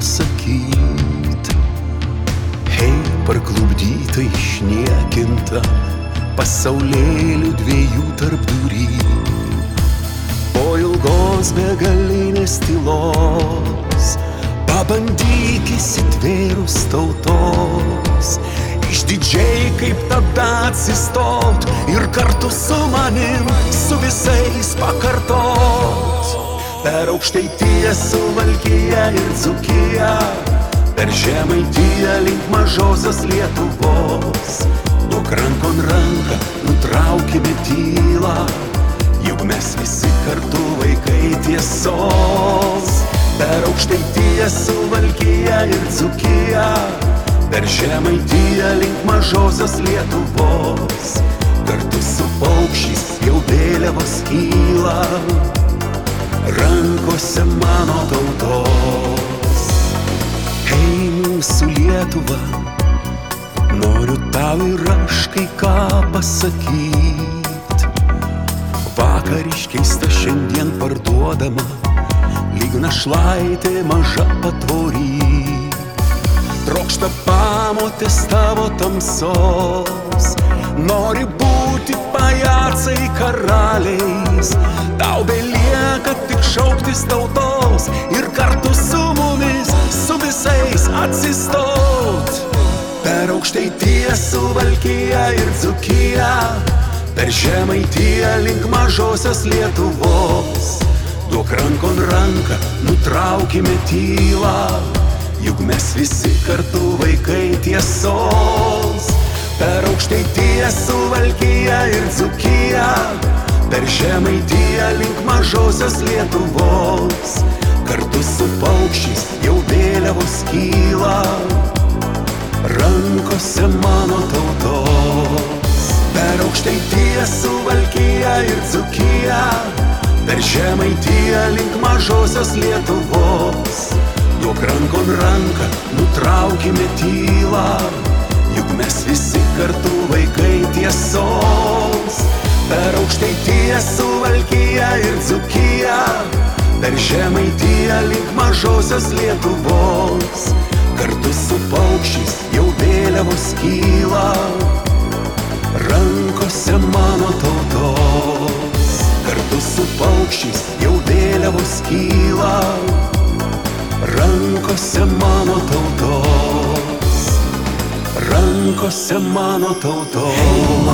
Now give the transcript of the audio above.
pasakyt. Hei, parklubdyta išniekinta, pasaulėlių dviejų tarpdury. Po ilgos begalinės tylos pabandyk įsitvėrus tautos, išdidžiai kaip tada atsistot ir kartu su manim, su visais pakartot. Per Aukštaitiją, Suvalkiją ir Dzūkiją, per Žemaitiją link mažosios Lietuvos, duok rankon ranką, nutraukime tylą, juk mes visi kartu vaikai tiesos. Per Aukštaitiją, Suvalkiją ir Dzūkiją, per Žemaitiją link mažosios Lietuvos, kartu su paukščiais jau vėliavos kyla rankose mano tautos. Hei, mūsų Lietuva, noriu tau ir aš kai ką pasakyt. Vakariškeista šiandien parduodama, lyg našlaitė maža patvory. Trokšta pamotės tavo tamsos, nori būti pajacai karaliais. Tau belieka tik šauktis tautos ir kartu su mumis, su visais atsistot. Per Aukštaitiją, Suvalkiją ir Dzūkiją, per Žemaitiją link mažosios Lietuvos, duok rankon ranką, nutraukime tylą, juk mes visi kartu vaikai tiesos. Per Aukštaitiją, Suvalkiją ir Dzūkiją, per Žemaitiją link mažosios Lietuvos, kartu su paukščiais jau vėliavos kyla rankose mano tautos. Per Aukštaitiją, Suvalkiją ir Dzūkiją, per Žemaitiją link mažosios Lietuvos, duok rankon ranką, nutraukime tylą, juk mes visi kartu vaikai tiesos. Per Aukštaitiją, Suvalkiją ir Dzūkiją, per Žemaitiją link mažosios Lietuvos, kartu su paukščiais jau vėliavos kyla rankose mano tautos. Kartu su paukščiais jau vėliavos kyla rankose mano tautos. Rankose mano tautos.